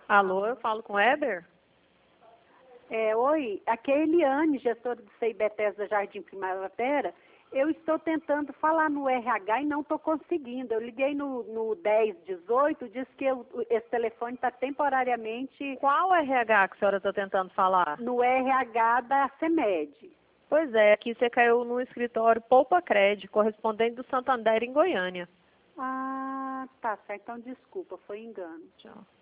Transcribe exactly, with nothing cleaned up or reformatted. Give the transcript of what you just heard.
Alô, eu falo com o Éber? É, oi, aqui é a Eliane, gestora do C I Bethesda Jardim Primavera. Eu estou tentando falar no R H e não estou conseguindo. Eu liguei no, no dez dezoito, diz que eu, esse telefone está temporariamente Qual R H que a senhora está tentando falar? no R H da CEMED. Pois é, aqui você caiu no escritório Poupa Cred, correspondente do Santander em Goiânia. Ah, tá certo. Então, desculpa, foi engano. Tchau.